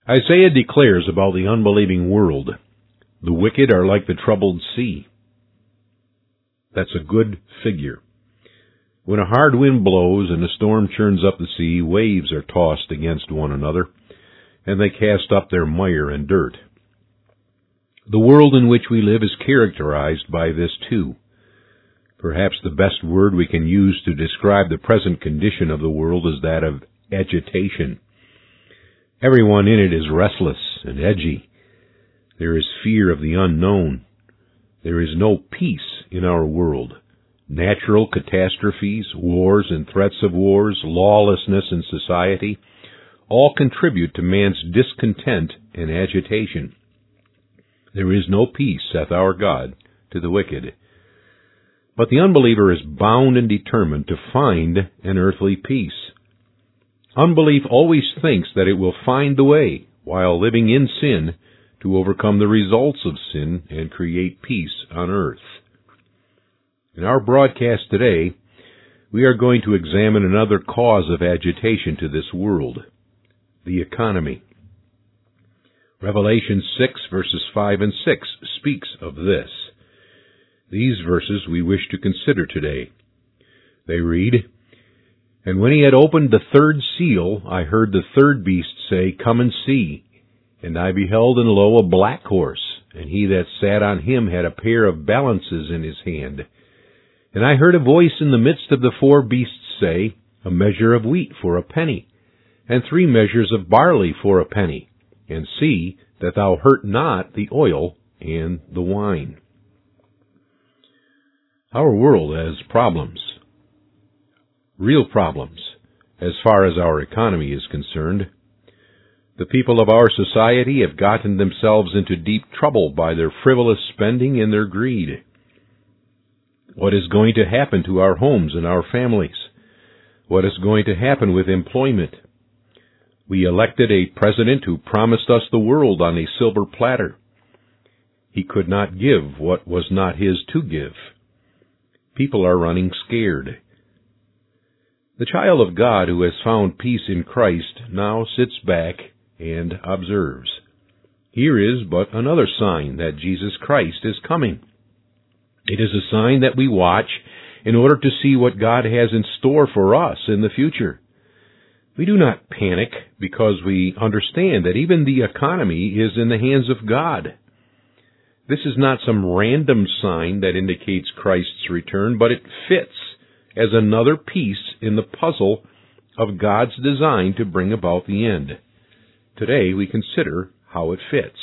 Isaiah declares about the unbelieving world, "The wicked are like the troubled sea." That's a good figure. When a hard wind blows and a storm churns up the sea, waves are tossed against one another, and they cast up their mire and dirt. The world in which we live is characterized by this too. Perhaps the best word we can use to describe the present condition of the world is that of agitation. Everyone in it is restless and edgy. There is fear of the unknown. There is no peace in our world. Natural catastrophes, wars and threats of wars, lawlessness in society, all contribute to man's discontent and agitation. There is no peace, saith our God, to the wicked. But the unbeliever is bound and determined to find an earthly peace. Unbelief always thinks that it will find the way, while living in sin, to overcome the results of sin and create peace on earth. In our broadcast today, we are going to examine another cause of agitation to this world, the economy. Revelation 6, verses 5 and 6 speaks of this. These verses we wish to consider today. They read, "And when he had opened the third seal, I heard the third beast say, Come and see. And I beheld, and lo, a black horse, and he that sat on him had a pair of balances in his hand. And I heard a voice in the midst of the four beasts say, A measure of wheat for a penny, and 3 measures of barley for a penny, and see that thou hurt not the oil and the wine." Our world has problems, real problems, as far as our economy is concerned. The people of our society have gotten themselves into deep trouble by their frivolous spending and their greed. What is going to happen to our homes and our families? What is going to happen with employment? We elected a president who promised us the world on a silver platter. He could not give what was not his to give. People are running scared. The child of God who has found peace in Christ now sits back and observes. Here is but another sign that Jesus Christ is coming. It is a sign that we watch in order to see what God has in store for us in the future. We do not panic because we understand that even the economy is in the hands of God. This is not some random sign that indicates Christ's return, but it fits as another piece in the puzzle of God's design to bring about the end. Today we consider how it fits.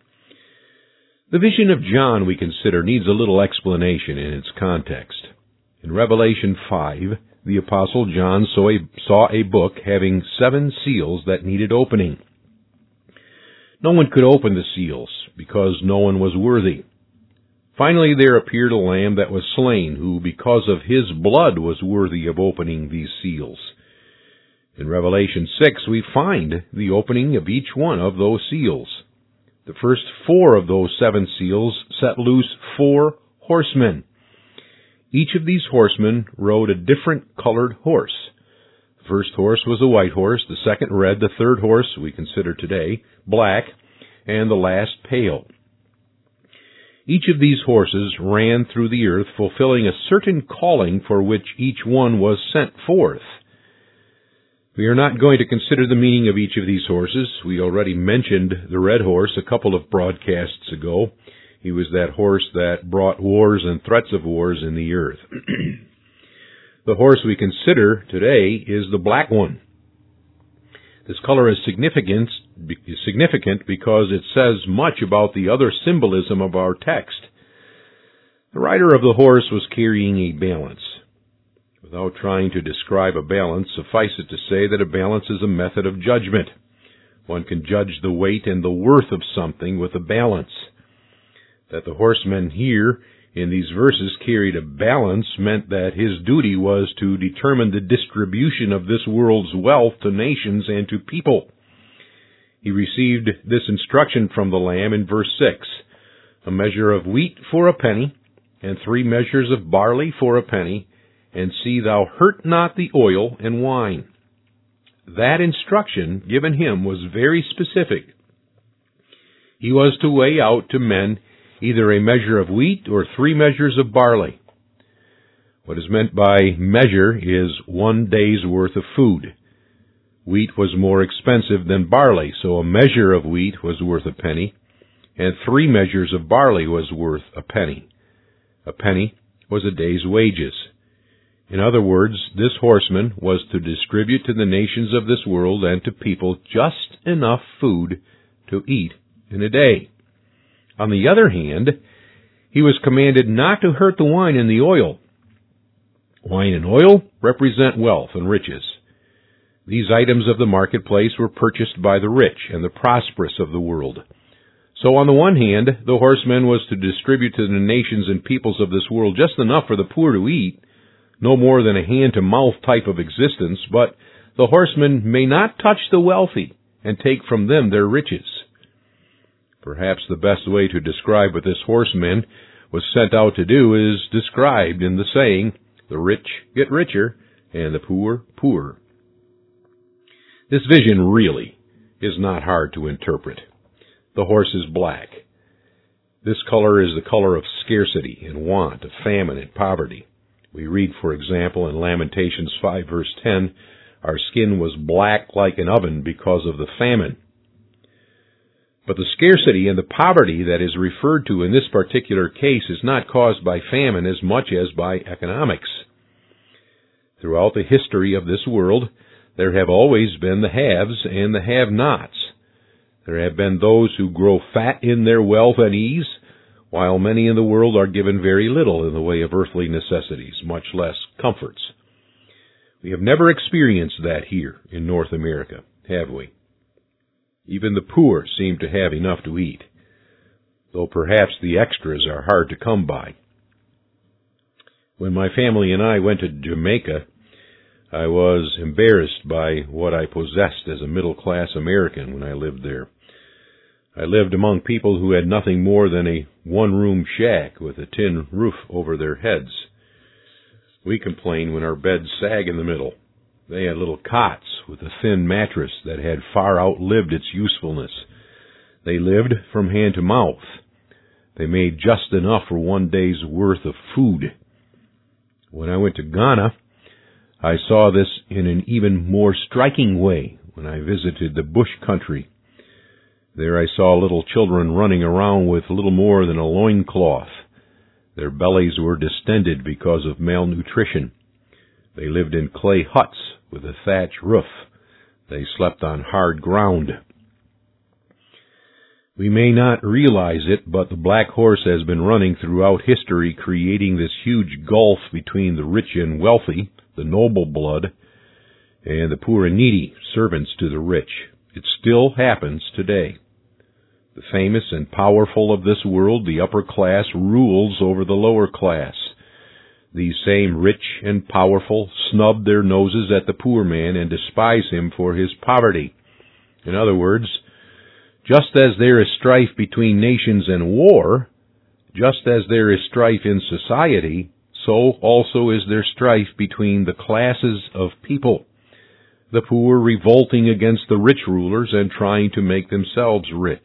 The vision of John we consider needs a little explanation in its context. In Revelation 5, the Apostle John saw a book having 7 seals that needed opening. No one could open the seals, because no one was worthy. Finally there appeared a Lamb that was slain, who because of his blood was worthy of opening these seals. In Revelation 6 we find the opening of each one of those seals. The first 4 of those 7 seals set loose 4 horsemen. Each of these horsemen rode a different colored horse. The first horse was a white horse, the second red, the third horse, we consider today, black, and the last pale. Each of these horses ran through the earth, fulfilling a certain calling for which each one was sent forth. We are not going to consider the meaning of each of these horses. We already mentioned the red horse a couple of broadcasts ago. He was that horse that brought wars and threats of wars in the earth. The horse we consider today is the black one. This color is significant because it says much about the other symbolism of our text. The rider of the horse was carrying a balance. Without trying to describe a balance, suffice it to say that a balance is a method of judgment. One can judge the weight and the worth of something with a balance. That the horseman here in these verses carried a balance meant that his duty was to determine the distribution of this world's wealth to nations and to people. He received this instruction from the Lamb in verse 6, a measure of wheat for a penny, and 3 measures of barley for a penny, and see thou hurt not the oil and wine. that instruction given him was very specific. He was to weigh out to men either a measure of wheat or 3 measures of barley. What is meant by measure is 1 day's worth of food. Wheat was more expensive than barley, so a measure of wheat was worth a penny, and 3 measures of barley was worth a penny. A penny was a day's wages. In other words, this horseman was to distribute to the nations of this world and to people just enough food to eat in a day. On the other hand, he was commanded not to hurt the wine and the oil. Wine and oil represent wealth and riches. These items of the marketplace were purchased by the rich and the prosperous of the world. So on the one hand, the horseman was to distribute to the nations and peoples of this world just enough for the poor to eat, no more than a hand-to-mouth type of existence, but the horseman may not touch the wealthy and take from them their riches. Perhaps the best way to describe what this horseman was sent out to do is described in the saying, "The rich get richer, and the poor poorer." This vision really is not hard to interpret. The horse is black. This color is the color of scarcity and want, of famine and poverty. We read, for example, in Lamentations 5, verse 10, "Our skin was black like an oven because of the famine." But the scarcity and the poverty that is referred to in this particular case is not caused by famine as much as by economics. Throughout the history of this world, there have always been the haves and the have-nots. There have been those who grow fat in their wealth and ease, while many in the world are given very little in the way of earthly necessities, much less comforts. We have never experienced that here in North America, have we? Even the poor seem to have enough to eat, though perhaps the extras are hard to come by. When my family and I went to Jamaica, I was embarrassed by what I possessed as a middle-class American when I lived there. I lived among people who had nothing more than a one-room shack with a tin roof over their heads. We complained when our beds sag in the middle. They had little cots with a thin mattress that had far outlived its usefulness. They lived from hand to mouth. They made just enough for 1 day's worth of food. When I went to Ghana, I saw this in an even more striking way when I visited the bush country. There I saw little children running around with little more than a loincloth. Their bellies were distended because of malnutrition. They lived in clay huts with a thatch roof. They slept on hard ground. We may not realize it, but the black horse has been running throughout history, creating this huge gulf between the rich and wealthy, the noble blood, and the poor and needy, servants to the rich. It still happens today. The famous and powerful of this world, the upper class, rules over the lower class. These same rich and powerful snub their noses at the poor man and despise him for his poverty. In other words, just as there is strife between nations and war, just as there is strife in society, so also is there strife between the classes of people. The poor revolting against the rich rulers and trying to make themselves rich.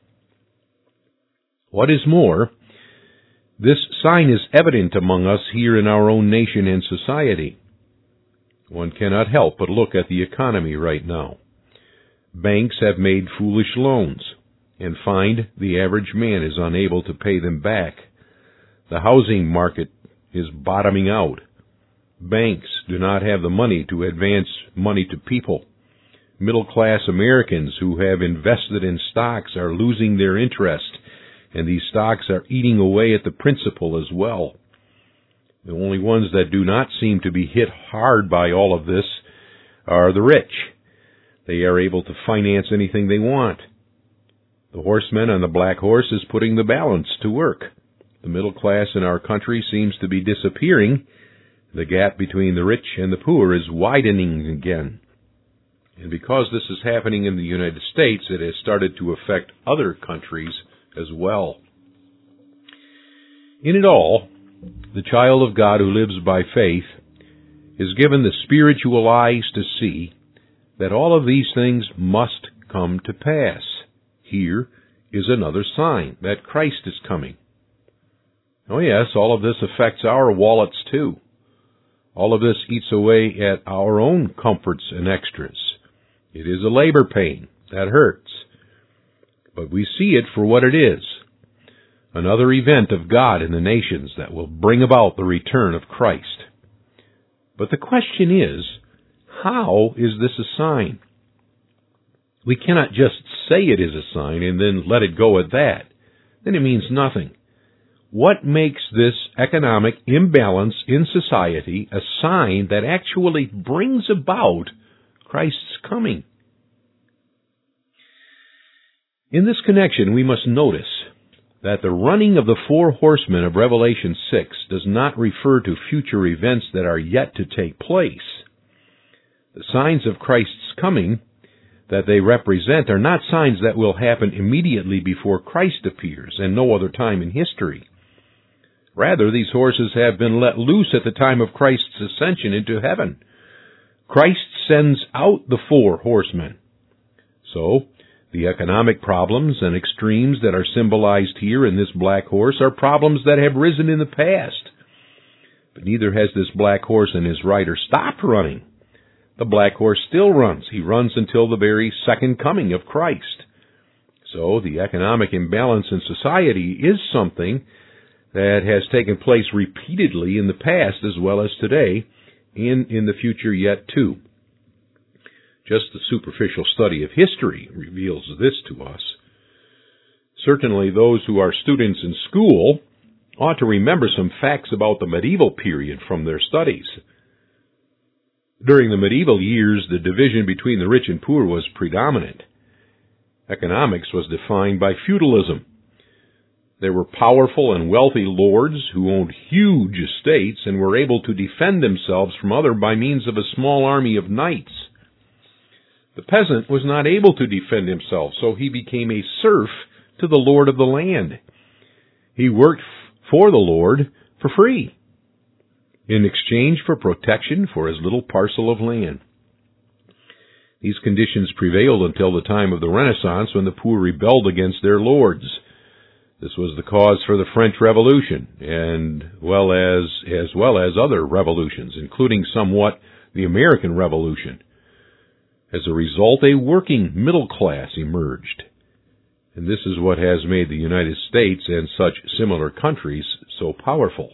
What is more, this sign is evident among us here in our own nation and society. One cannot help but look at the economy right now. Banks have made foolish loans and find the average man is unable to pay them back. The housing market is bottoming out. Banks do not have the money to advance money to people. Middle-class Americans who have invested in stocks are losing their interest, and these stocks are eating away at the principal as well. The only ones that do not seem to be hit hard by all of this are the rich. They are able to finance anything they want. The horseman on the black horse is putting the balance to work. The middle class in our country seems to be disappearing. The gap between the rich and the poor is widening again. And because this is happening in the United States, it has started to affect other countries as well. In it all, the child of God who lives by faith is given the spiritual eyes to see, that all of these things must come to pass. Here is another sign that Christ is coming. Oh yes, all of this affects our wallets too. All of this eats away at our own comforts and extras. It is a labor pain that hurts. But we see it for what it is. Another event of God in the nations that will bring about the return of Christ. But the question is, how is this a sign? We cannot just say it is a sign and then let it go at that. Then it means nothing. What makes this economic imbalance in society a sign that actually brings about Christ's coming? In this connection, we must notice that the running of the four horsemen of Revelation 6 does not refer to future events that are yet to take place. The signs of Christ's coming that they represent are not signs that will happen immediately before Christ appears and no other time in history. Rather, these horses have been let loose at the time of Christ's ascension into heaven. Christ sends out the four horsemen. So, the economic problems and extremes that are symbolized here in this black horse are problems that have risen in the past. But neither has this black horse and his rider stopped running. The black horse still runs. He runs until the very second coming of Christ. So, the economic imbalance in society is something that has taken place repeatedly in the past as well as today, and in the future yet too. Just the superficial study of history reveals this to us. Certainly those who are students in school ought to remember some facts about the medieval period from their studies. During the medieval years, the division between the rich and poor was predominant. Economics was defined by feudalism. There were powerful and wealthy lords who owned huge estates and were able to defend themselves from others by means of a small army of knights. The peasant was not able to defend himself, so he became a serf to the lord of the land. He worked for the lord for free, in exchange for protection for his little parcel of land. These conditions prevailed until the time of the Renaissance, when the poor rebelled against their lords. This was the cause for the French Revolution, and as well as other revolutions, including somewhat the American Revolution. As a result, a working middle class emerged. And this is what has made the United States and such similar countries so powerful.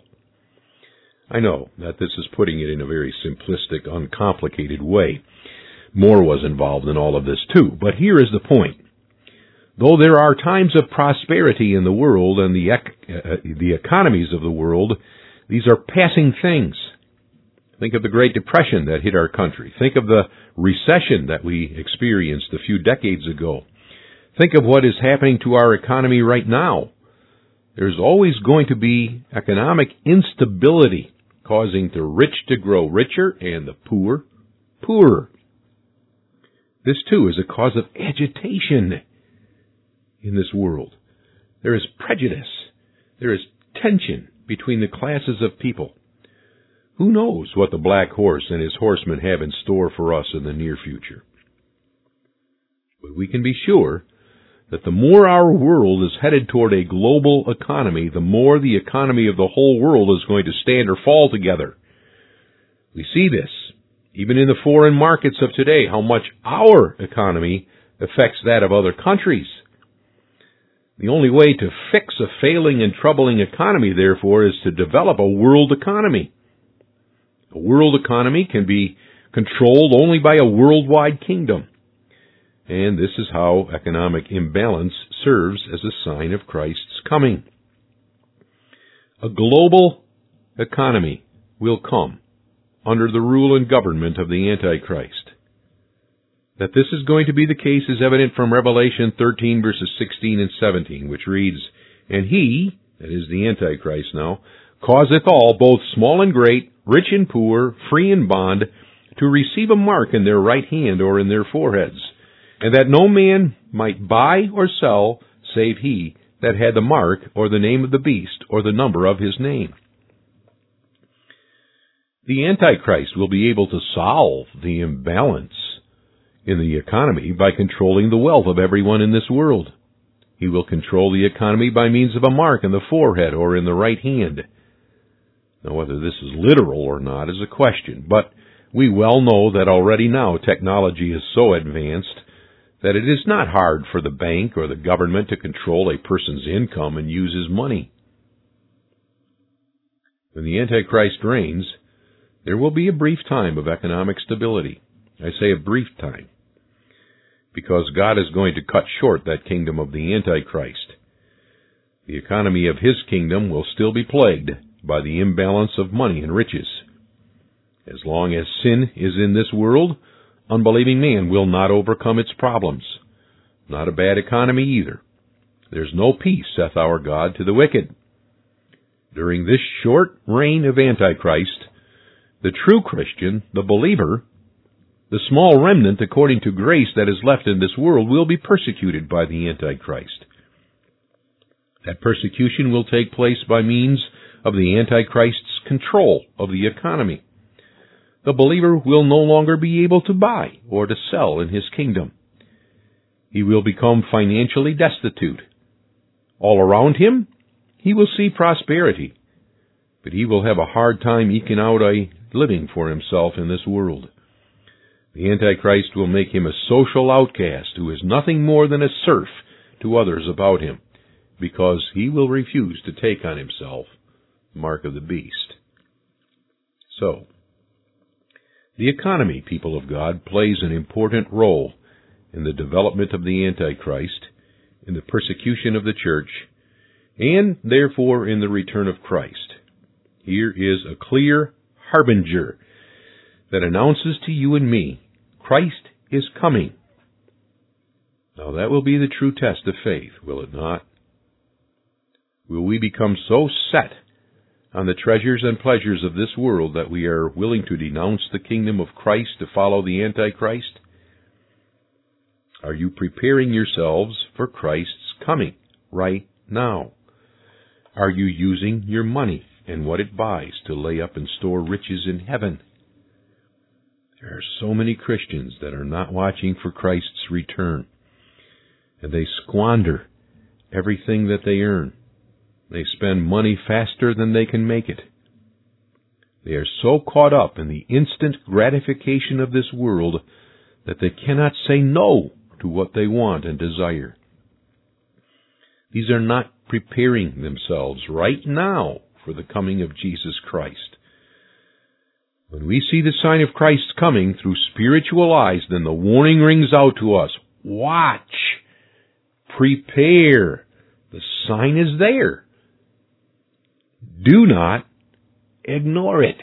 I know that this is putting it in a very simplistic, uncomplicated way. More was involved in all of this too, but here is the point. Though there are times of prosperity in the world and the economies of the world, these are passing things. Think of the Great Depression that hit our country. Think of the recession that we experienced a few decades ago. Think of what is happening to our economy right now. There's always going to be economic instability, causing the rich to grow richer and the poor poorer. This too is a cause of agitation in this world. There is prejudice. There is tension between the classes of people. Who knows what the black horse and his horsemen have in store for us in the near future? But we can be sure that the more our world is headed toward a global economy, the more the economy of the whole world is going to stand or fall together. We see this, even in the foreign markets of today, how much our economy affects that of other countries. The only way to fix a failing and troubling economy, therefore, is to develop a world economy. A world economy can be controlled only by a worldwide kingdom. And this is how economic imbalance serves as a sign of Christ's coming. A global economy will come under the rule and government of the Antichrist. That this is going to be the case is evident from Revelation 13, verses 16 and 17, which reads, "And he," that is the Antichrist now, "causeth all, both small and great, rich and poor, free and bond, to receive a mark in their right hand or in their foreheads, and that no man might buy or sell, save he that had the mark, or the name of the beast, or the number of his name." The Antichrist will be able to solve the imbalance in the economy by controlling the wealth of everyone in this world. He will control the economy by means of a mark in the forehead or in the right hand. Now, whether this is literal or not is a question, but we well know that already now technology is so advanced that it is not hard for the bank or the government to control a person's income and use his money. When the Antichrist reigns, there will be a brief time of economic stability. I say a brief time, because God is going to cut short that kingdom of the Antichrist. The economy of his kingdom will still be plagued by the imbalance of money and riches. As long as sin is in this world, unbelieving man will not overcome its problems. Not a bad economy either. There's no peace, saith our God, to the wicked. During this short reign of Antichrist, the true Christian, the believer, the small remnant according to grace that is left in this world, will be persecuted by the Antichrist. That persecution will take place by means of the Antichrist's control of the economy. The believer will no longer be able to buy or to sell in his kingdom. He will become financially destitute. All around him, he will see prosperity, but he will have a hard time eking out a living for himself in this world. The Antichrist will make him a social outcast who is nothing more than a serf to others about him, because he will refuse to take on himself the mark of the beast. So, the economy, people of God, plays an important role in the development of the Antichrist, in the persecution of the church, and therefore in the return of Christ. Here is a clear harbinger that announces to you and me, Christ is coming. Now that will be the true test of faith, will it not? Will we become so set on the treasures and pleasures of this world that we are willing to denounce the kingdom of Christ to follow the Antichrist? Are you preparing yourselves for Christ's coming right now? Are you using your money and what it buys to lay up and store riches in heaven? There are so many Christians that are not watching for Christ's return, and they squander everything that they earn. They spend money faster than they can make it. They are so caught up in the instant gratification of this world that they cannot say no to what they want and desire. These are not preparing themselves right now for the coming of Jesus Christ. When we see the sign of Christ's coming through spiritual eyes, then the warning rings out to us. Watch. Prepare. The sign is there. Do not ignore it.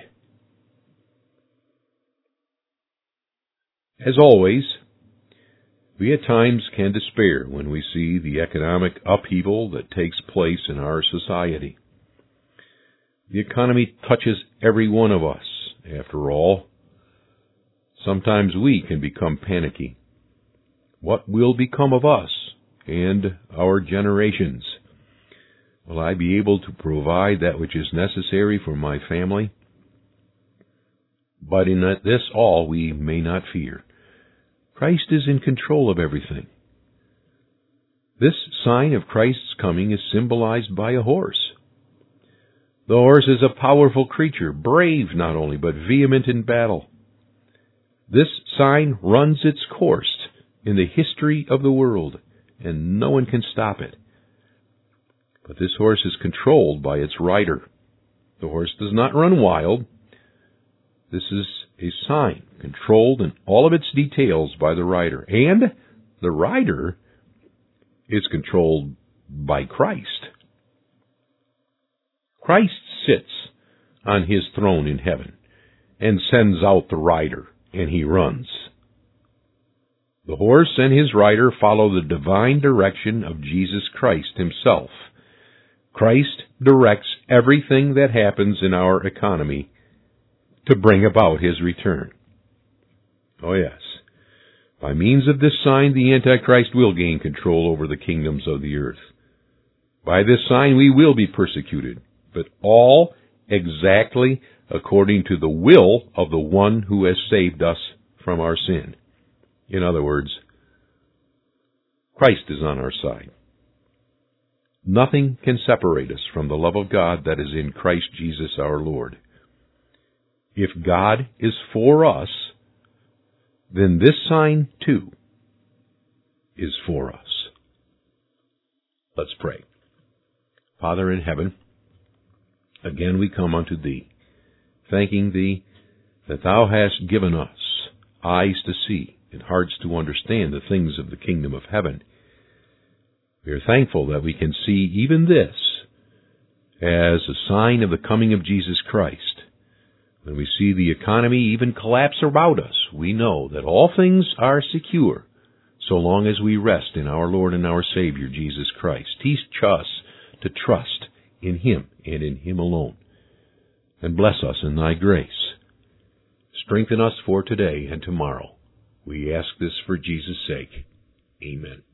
As always, we at times can despair when we see the economic upheaval that takes place in our society. The economy touches every one of us, after all. Sometimes we can become panicky. What will become of us and our generations? Will I be able to provide that which is necessary for my family? But in this all we may not fear. Christ is in control of everything. This sign of Christ's coming is symbolized by a horse. The horse is a powerful creature, brave not only, but vehement in battle. This sign runs its course in the history of the world, and no one can stop it. But this horse is controlled by its rider. The horse does not run wild. This is a sign, controlled in all of its details by the rider. And the rider is controlled by Christ. Christ sits on his throne in heaven and sends out the rider, and he runs. The horse and his rider follow the divine direction of Jesus Christ himself. Christ directs everything that happens in our economy to bring about his return. Oh yes, by means of this sign, the Antichrist will gain control over the kingdoms of the earth. By this sign we will be persecuted, but all exactly according to the will of the one who has saved us from our sin. In other words, Christ is on our side. Nothing can separate us from the love of God that is in Christ Jesus our Lord. If God is for us, then this sign, too, is for us. Let's pray. Father in heaven, again we come unto Thee, thanking Thee that Thou hast given us eyes to see and hearts to understand the things of the kingdom of heaven. We are thankful that we can see even this as a sign of the coming of Jesus Christ. When we see the economy even collapse about us, we know that all things are secure so long as we rest in our Lord and our Savior, Jesus Christ. Teach us to trust in Him and in Him alone. And bless us in Thy grace. Strengthen us for today and tomorrow. We ask this for Jesus' sake. Amen.